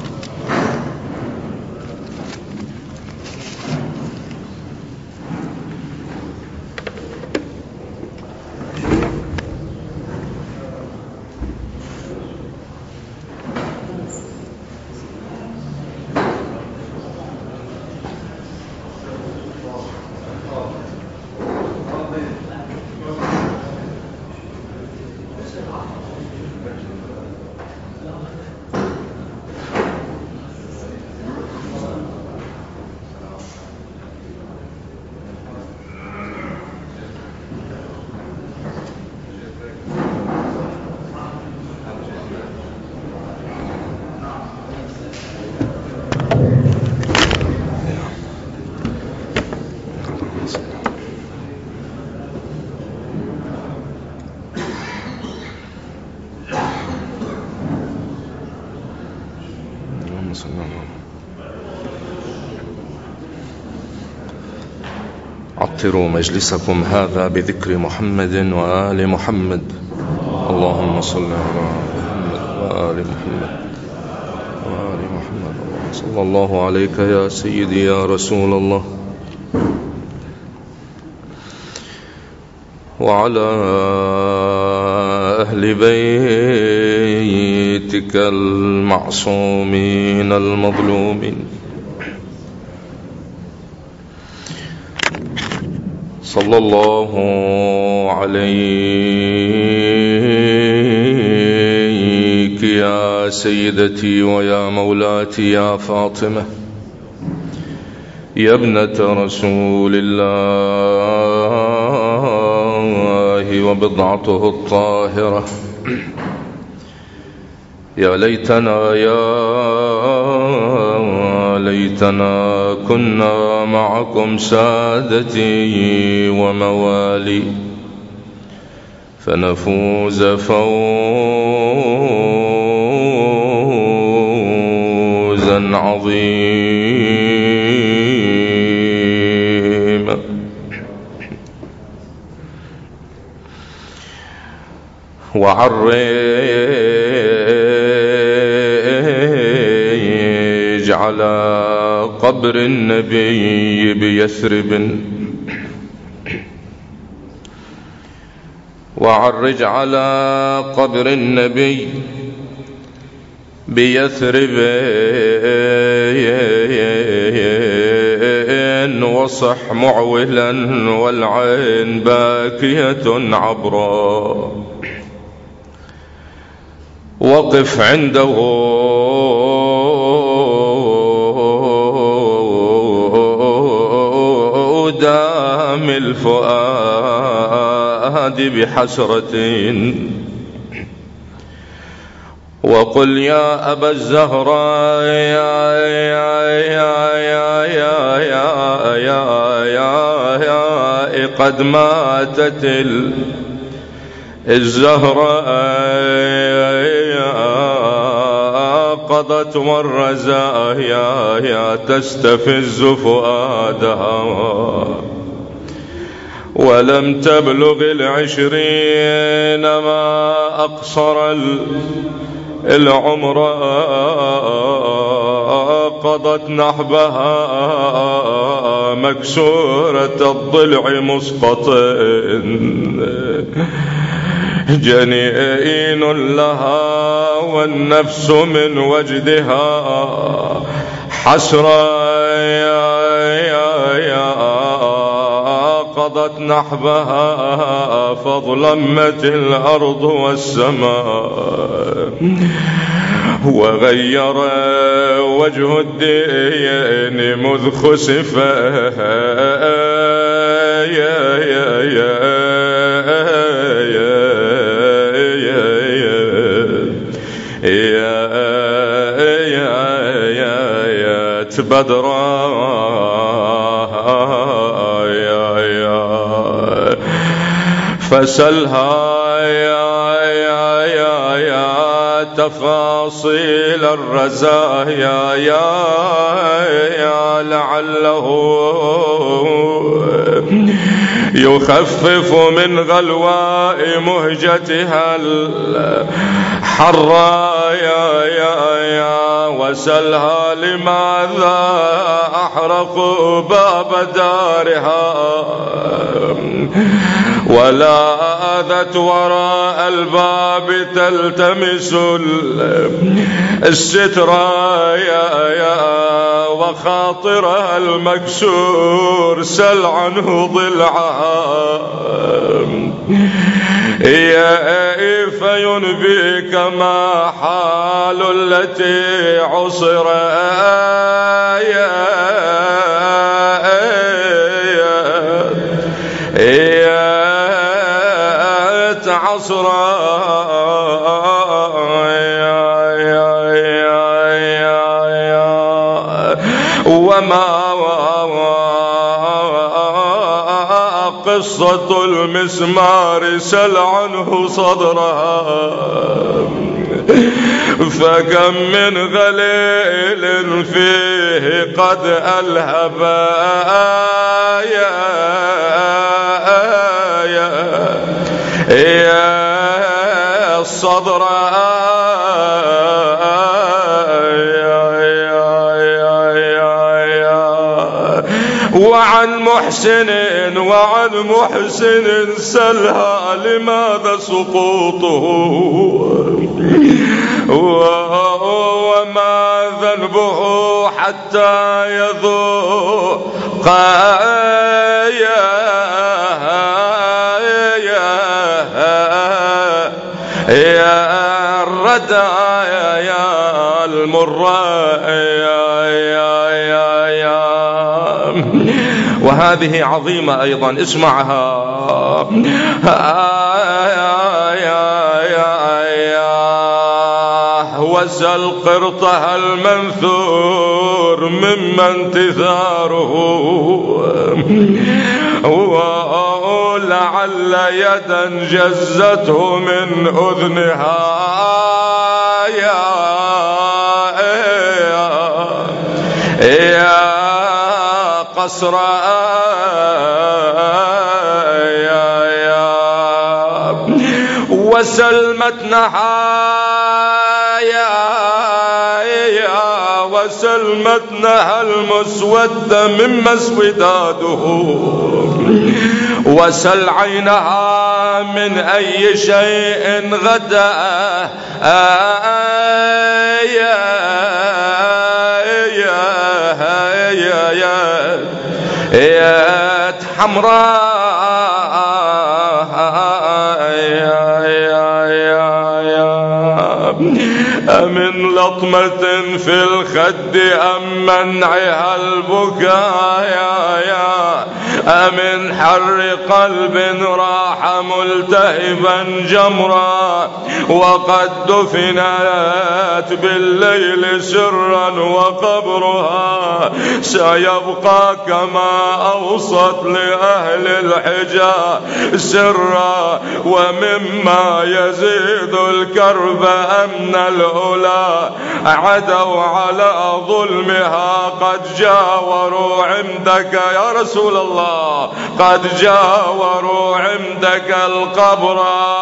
عطروا مجلسكم هذا بذكر محمد وآل محمد. اللهم صل على محمد وآل محمد وآل محمد. صلى الله عليك يا سيدي يا رسول الله وعلى أهل بيتك المعصومين المظلومين. صلى الله عليك يا سيدتي ويا مولاتي يا فاطمة يا ابنة رسول الله وبضعته الطاهرة. يا ليتنا يا ليتنا كنا معكم سادتي وموالي، فنفوز فوزا عظيما. وعرج على قبر النبي بيثرب وعرج على قبر النبي بيثرب وصح معولا والعين باكية عبرا. وقف عنده دام الفؤاد بحسرة وقل يا أبا الزهراء يا يا يا يا يا يا يا يا قد ماتت الزهراء قضت والرزايا يا تستفز فؤادها ولم تبلغ العشرين ما أقصر العمر قضت نحبها مكسورة الضلع مسقط جنين لها والنفس من وجدها حسرة يا يا يا قضت نحبها فظلمت الأرض والسماء وغير وجه الدين مذ خسف يا يا يا بدرا يا يا فسلها يا يا يا يا تفاصيل الرزايا يا يا لعله يخفف من غلواء مهجتها الحرا يا يا يا وسلها لماذا أحرق باب دارها ولا آذت وراء الباب تلتمس الستر يا يا وخاطرها المكسور سل عنه ضلعها يا فينبيك ما حال التي عصر يا يا تعصر وما قصة المسمار سل عنه صدرها فكم من غليل فيه قد ألهب يا يا يا الصدر وعن محسن وعن محسن سلها لماذا سقوطه وما ذنبه حتى يذوق يا يا الردى يا المرى يا يا يا يا وهذه عظيمة أيضا اسمعها وسل قرطها المنثور مما انتثاره لعل يدا جزته من أذنها يا يا قصر يا يا وسلمتنها يا يا وسلمتنها المسودة مما اسوداده وسل عينها من أي شيء غدا يا يا يا يا يا حمراء يا يا يا يا أمن لطمة في الخد أم منعها البكاء يا يا أمن حر قلب راح ملتهبا جمرا وقد دفنت بالليل سرا وقبرها سيبقى كما أوصت لأهل الحجاز سرا ومما يزيد الكرب أمن الأولى عدوا على ظلمها قد جاوروا عندك يا رسول الله قد جاوروا عندك القبر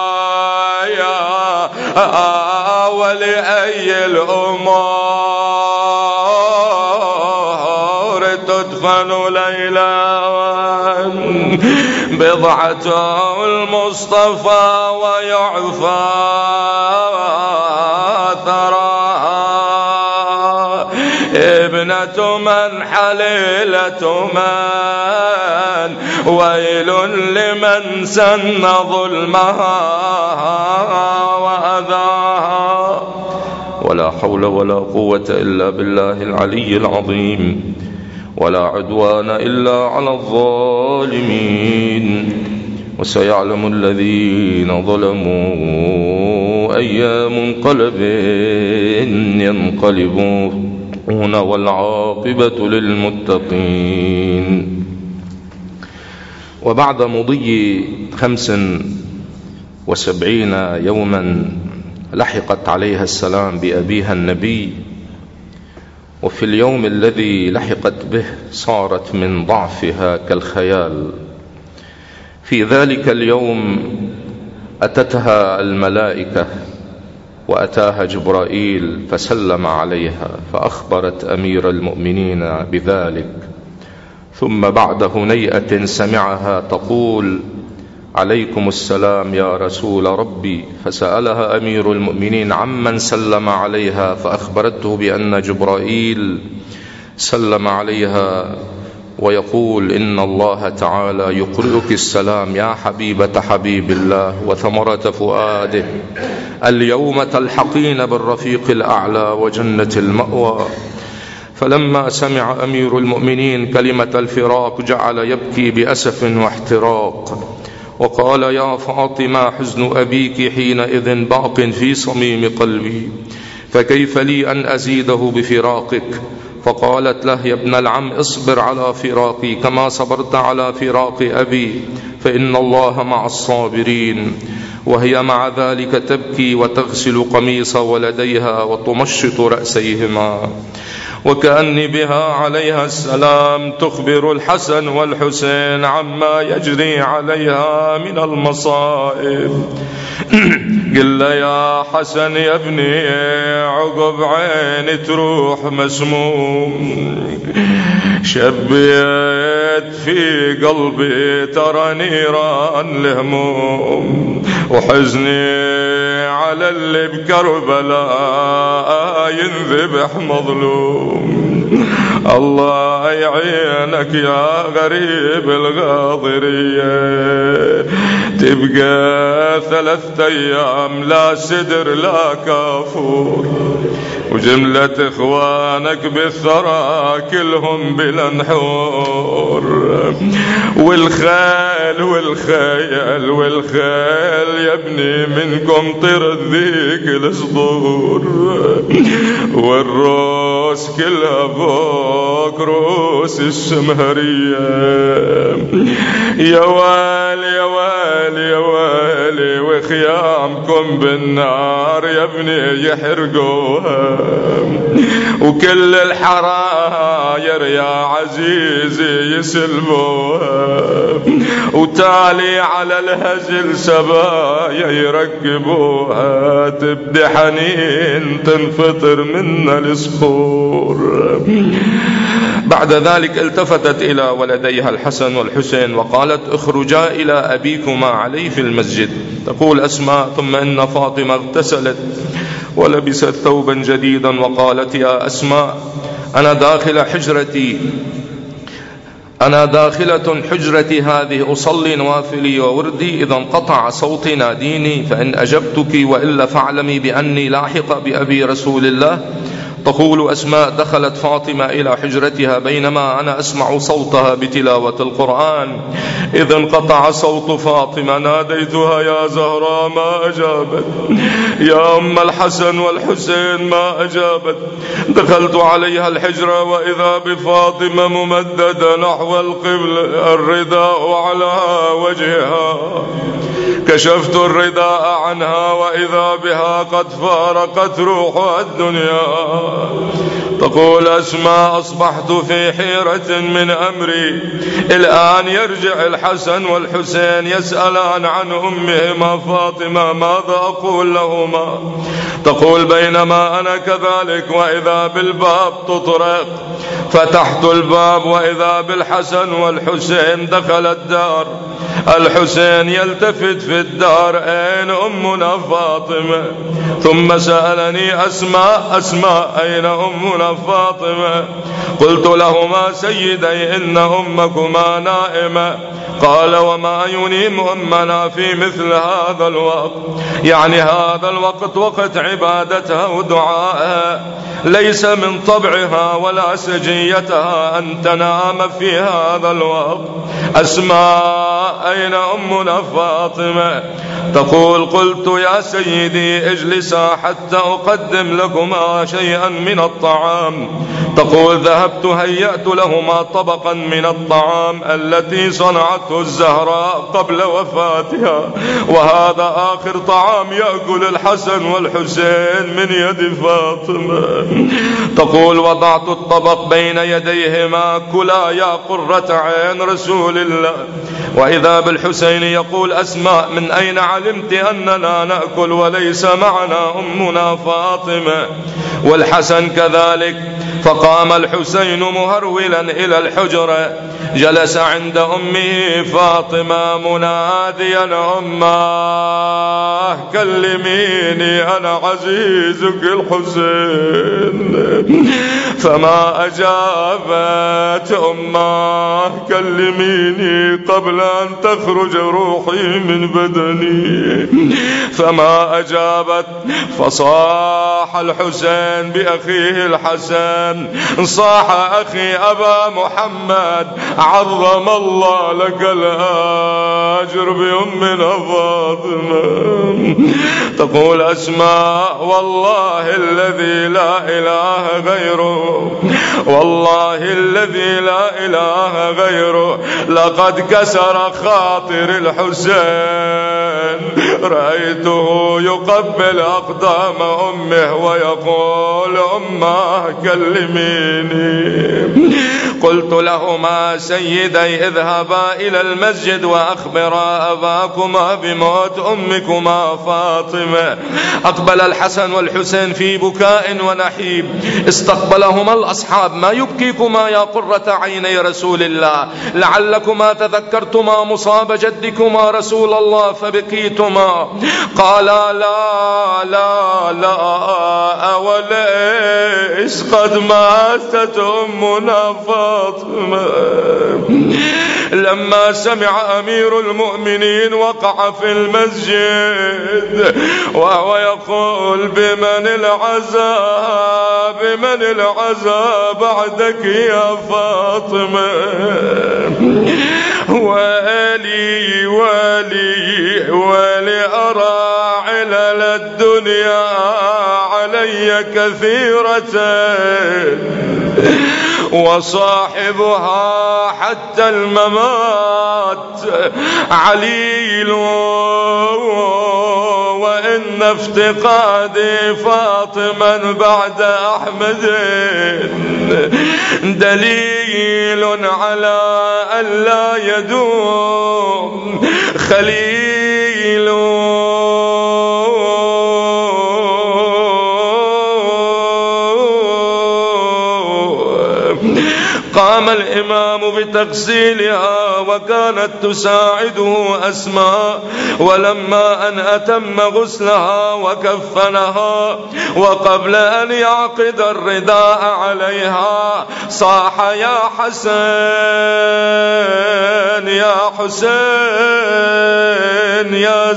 يا ولأي الأمور تدفن ليلا بضعة المصطفى ويعفى ثراها ابنة من حليلة من ويل لمن سن ظلمها وأذاها ولا حول ولا قوة إلا بالله العلي العظيم ولا عدوان إلا على الظالمين وسيعلم الذين ظلموا أي منقلب ينقلبون والعاقبة للمتقين. وبعد مضي خمس وسبعين يوما لحقت عليها السلام بأبيها النبي، وفي اليوم الذي لحقت به صارت من ضعفها كالخيال. في ذلك اليوم أتتها الملائكة وأتاها جبرائيل فسلم عليها فأخبرت أمير المؤمنين بذلك، ثم بعد هنيئة سمعها تقول عليكم السلام يا رسول ربي، فسألها أمير المؤمنين عمن سلم عليها فأخبرته بأن جبرائيل سلم عليها ويقول إن الله تعالى يقرئك السلام يا حبيبة حبيب الله وثمرة فؤاده، اليوم تلحقين بالرفيق الأعلى وجنة المأوى. فلما سمع أمير المؤمنين كلمة الفراق جعل يبكي بأسف واحتراق وقال يا فاطمة حزن أبيك حينئذ باق في صميم قلبي، فكيف لي أن أزيده بفراقك؟ فقالت له يا ابن العم اصبر على فراقي كما صبرت على فراق أبي فإن الله مع الصابرين. وهي مع ذلك تبكي وتغسل قميص ولديها وتمشط رأسيهما، وكأني بها عليها السلام تخبر الحسن والحسين عما يجري عليها من المصائب. قل يا حسن يا ابني عقب عيني تروح مسموم، شبيت في قلبي ترى نيران الهموم، وحزني على اللي بكربلاء ينذبح مظلوم. الله يعينك يا غريب الغاضرية، تبقى ثلاثة أيام لا سدر لا كافور، وجملة إخوانك بالثرى كلهم بلا نحور، والخيل والخيل والخيل يا ابني منكم طرد ذيك الصدور، والروح العروس كلها فوق رؤوس السمهرية. يا ويلي يا ويلي يا ويلي وخيامكم بالنار يا ابني يحرقوها، وكل الحراير يا عزيزي يسلبوها، وتالي على الهزل سبايا يركبوها، تبدي حنين تنفطر منا الصخور. بعد ذلك التفتت إلى ولديها الحسن والحسين وقالت اخرجا إلى أبيكما علي في المسجد. تقول أسماء ثم إن فاطمة اغتسلت ولبست ثوبا جديدا وقالت يا أسماء أنا داخل حجرتي أنا داخلة حجرتي هذه أصلي نوافلي ووردي، إذا انقطع صوتي ناديني فإن أجبتك وإلا فاعلمي بأني لاحقة بأبي رسول الله. تقول أسماء دخلت فاطمة إلى حجرتها بينما أنا أسمع صوتها بتلاوة القرآن، إذا انقطع صوت فاطمة ناديتها يا زهراء ما أجابت، يا أم الحسن والحسين ما أجابت. دخلت عليها الحجرة وإذا بفاطمة ممددة نحو القبلة الرداء على وجهها، كشفت الرداء عنها وإذا بها قد فارقت روحها الدنيا. تقول أسماء أصبحت في حيرة من أمري، الآن يرجع الحسن والحسين يسألان عن أمهما فاطمة ماذا أقول لهما. تقول بينما أنا كذلك وإذا بالباب تطرق، فتحت الباب وإذا بالحسن والحسين دخل الدار. الحسين يلتفت في الدار أين أمنا فاطمة؟ ثم سألني أسماء أسماء أين أمنا فاطمة؟ قلت لهما سيدي إن أمكما نائمة. قال وما ينيم أمنا في مثل هذا الوقت؟ يعني هذا الوقت وقت عبادتها ودعائها، ليس من طبعها ولا سجيتها أن تنام في هذا الوقت. أسماء أين أمنا فاطمة؟ تقول قلت يا سيدي اجلسا حتى أقدم لكما شيئا من الطعام. تقول ذهبت هيأت لهما طبقا من الطعام التي صنعته الزهراء قبل وفاتها، وهذا آخر طعام يأكل الحسن والحسين من يد فاطمة. تقول وضعت الطبق بين يديهما كلا يا قرة عين رسول الله. وإذا بالحسين يقول أسماء من أين علمت أننا نأكل وليس معنا أمنا فاطمة؟ والحسن كذلك. فقام الحسين مهرولا إلى الحجرة، جلس عند أمه فاطمة مناديا أماه كلميني أنا عزيزك الحسين. فما أجابت أماه كلميني قبل أن تخرج روحي من بدني. فما أجابت. فصاح الحسين بأخيه الحسن صاح أخي أبا محمد عظم الله لك الأجر بأمنا فاطمة. تقول أسماء والله الذي لا إله غيره والله الذي لا إله غيره لقد كسر خاطر الحسين، رأيته يقبل أقدام أمه ويقول أمه كلميني. قلت لهما سيدي اذهبا إلى المسجد وأخبرا أباكما بموت أمكما فاطمة. أقبل الحسن والحسين في بكاء ونحيب. استقبلهما الأصحاب ما يبكيكما يا قرة عيني رسول الله؟ لعلكما تذكرتما مصاب جدكما رسول الله فبكيتما. قالا لا لا لا أوليس قد ماتت أمنا فاطمة. لما سمع أمير المؤمنين وقع في المسجد وهو يقول بمن العزاء بمن العزاء بعدك يا فاطمة؟ ولي ولي ولي أرى علل الدنيا علي وهي كثيرة وصاحبها حتى الممات عليل، وإن افتقادي فاطما بعد أحمد دليل على أن لا يدوم خليل. قام الإمام بتغسيلها وكانت تساعده أسماء، ولما أن أتم غسلها وكفنها وقبل أن يعقد الرداء عليها صاح يا حسن يا حسين يا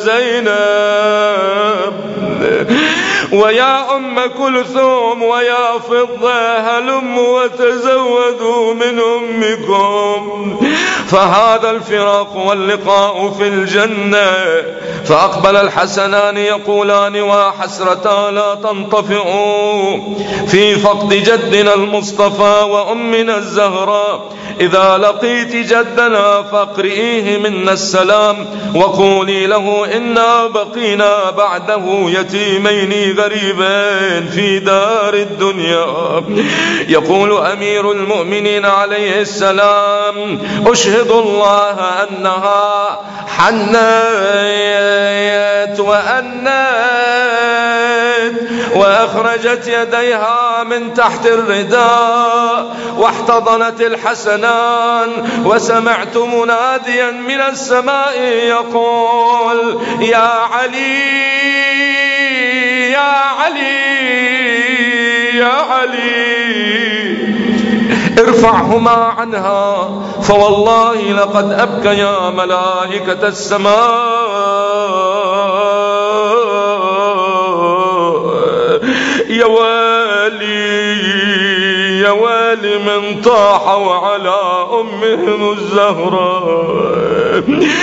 زينب ويا أم كلثوم ويا فضة هلم وتزودوا من أمكم، فهذا الفراق واللقاء في الجنة. فأقبل الحسنان يقولان وحسرتا لا تنطفئوا في فقد جدنا المصطفى وأمنا الزهراء، إذا لقيت جدنا فاقرئيه منا السلام وقولي له إنا بقينا بعده يتيمين غريبين في دار الدنيا. يقول أمير المؤمنين عليه السلام أشهد الله أنها حنيت وأنت وأخرجت يديها من تحت الرداء واحتضنت الحسنان، وسمعت مناديا من السماء يقول يا علي يا علي يا علي ارفعهما عنها، فوالله لقد أبكيا ملائكة السماء. يا ويلي يا ويلي من طاحوا على أمهم الزهراء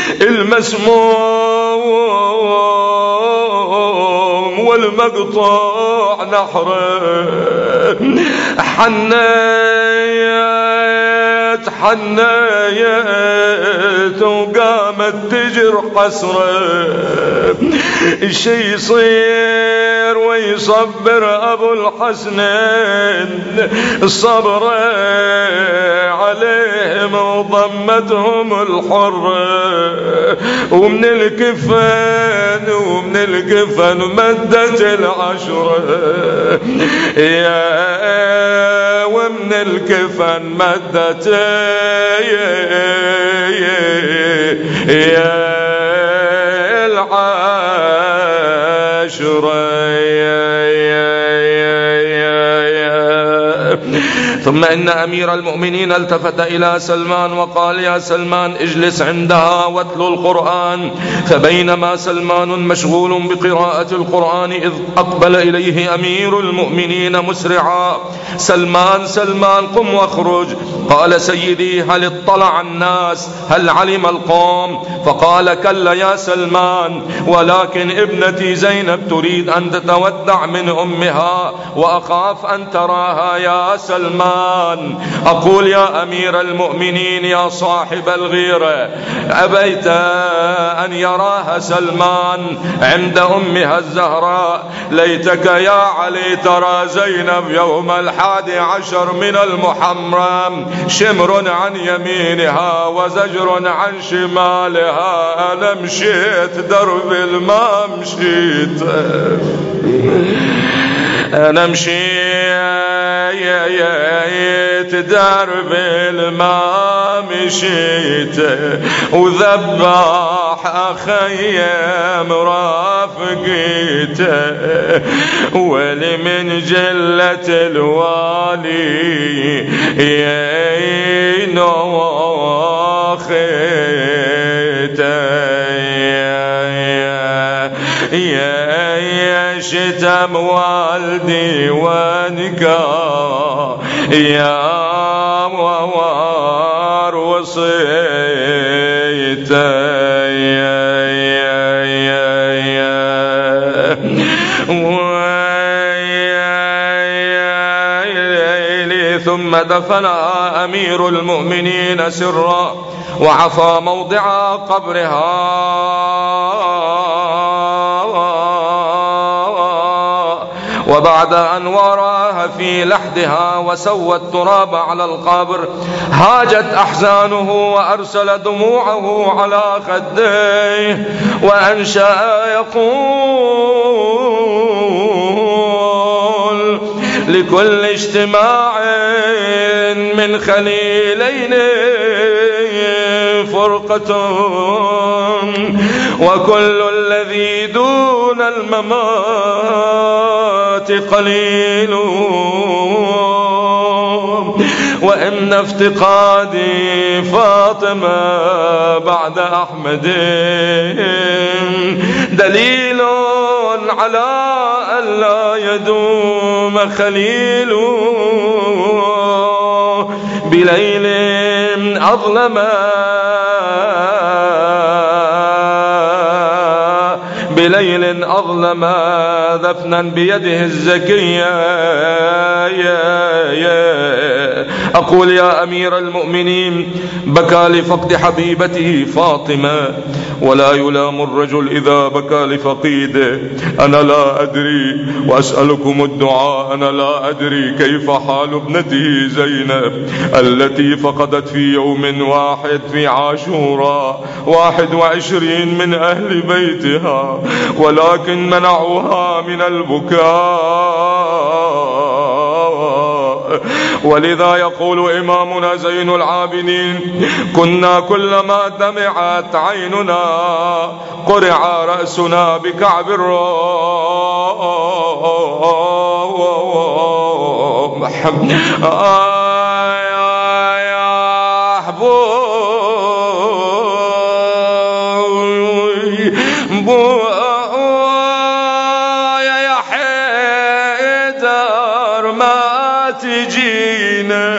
المسموم والمقطوع نحره. حنيت حنيت وقامت تجر حسره، الشي يصير ويصبر أبو الحسنين الصبر عليهم وضمتهم الحرة، ومن الكفن ومن الكفن مدت العشرة يا ومن الكفن مدت يا العشرة. ثم إن أمير المؤمنين التفت إلى سلمان وقال يا سلمان اجلس عندها واتلو القرآن. فبينما سلمان مشغول بقراءة القرآن إذ أقبل إليه أمير المؤمنين مسرعا سلمان سلمان قم واخرج. قال سيدي هل اطلع الناس هل علم القوم؟ فقال كلا يا سلمان، ولكن ابنتي زينب تريد أن تتودع من أمها وأخاف أن تراها يا سلمان. أقول يا أمير المؤمنين يا صاحب الغيرة أبيت أن يراها سلمان عند أمها الزهراء؟ ليتك يا علي ترى زينب يوم الحادي عشر من المحرم شمر عن يمينها وزجر عن شمالها. أنا مشيت درب الما مشيت أنا مشيت درب الما مشيت وذبح أخيم رافقيته ولي من جلة الوالي ينوخيته يا شتم والدي وانكا يا موار وصيته يا يا يا يا ثم دفنها أمير المؤمنين سرا وعفى موضع قبرها، وبعد أن وراها في لحدها وسوى التراب على القبر هاجت أحزانه وأرسل دموعه على خديه وأنشأ يقول: لكل اجتماع من خليلين فرقة، وكل الذي دون الممات قليل، وإن افتقادي فاطمة بعد أحمد دليل على أن لا يدوم خليل، بليل أظلم بليل أظلم دفنا بيده الزكية. يا يا أقول يا أمير المؤمنين: بكى لفقد حبيبته فاطمة، ولا يلام الرجل إذا بكى لفقيده. أنا لا أدري، وأسألكم الدعاء، أنا لا أدري كيف حال ابنته زينب التي فقدت في يوم واحد في عاشوراء واحد وعشرين من أهل بيتها، ولكن منعوها من البكاء. ولذا يقول إمامنا زين العابدين: كنا كلما دمعت عيننا قرع رأسنا بكعب الرمح. يا حبوب يا حيدر ما تجينا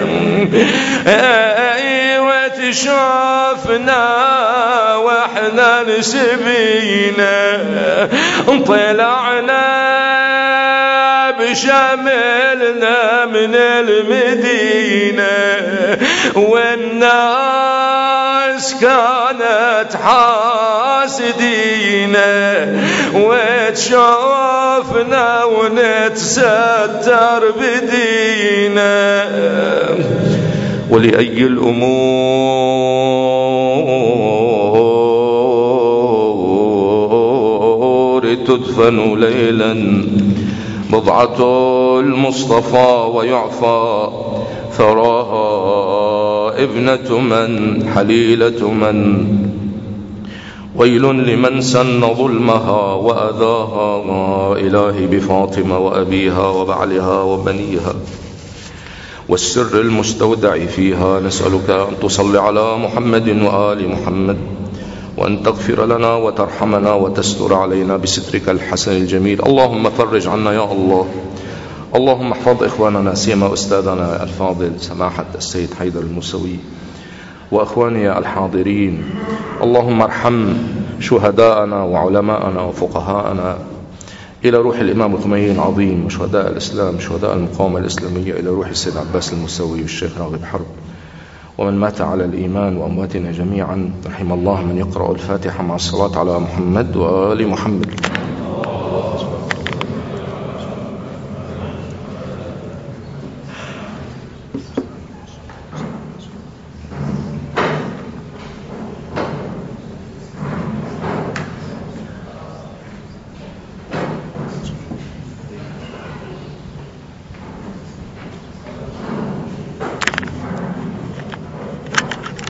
وتشوفنا واحنا نسبينا، طلعنا بشملنا من المدينة والناس كانت حاسدينا، وتشوفنا ونتستر بدينا. ولأي الأمور تدفن ليلا بضعة المصطفى ويعفى ثراها ابنة من حليلة من، ويل لمن سن ظلمها وأذاها. إلهي بفاطمة وأبيها وبعلها وبنيها والسر المستودع فيها نسألك أن تصلي على محمد وآل محمد، وأن تغفر لنا وترحمنا وتستر علينا بسترك الحسن الجميل. اللهم فرج عنا يا الله. اللهم احفظ إخواننا سيما أستاذنا الفاضل سماحة السيد حيدر الموسوي وأخواني الحاضرين. اللهم ارحم شهداءنا وعلماءنا وفقهاءنا. إلى روح الإمام الخميني العظيم وشهداء الإسلام شهداء المقاومة الإسلامية. إلى روح السيد عباس الموسوي والشيخ راغب حرب ومن مات على الإيمان وأمواتنا جميعا. رحم الله من يقرأ الفاتحة مع الصلاة على محمد وآل محمد.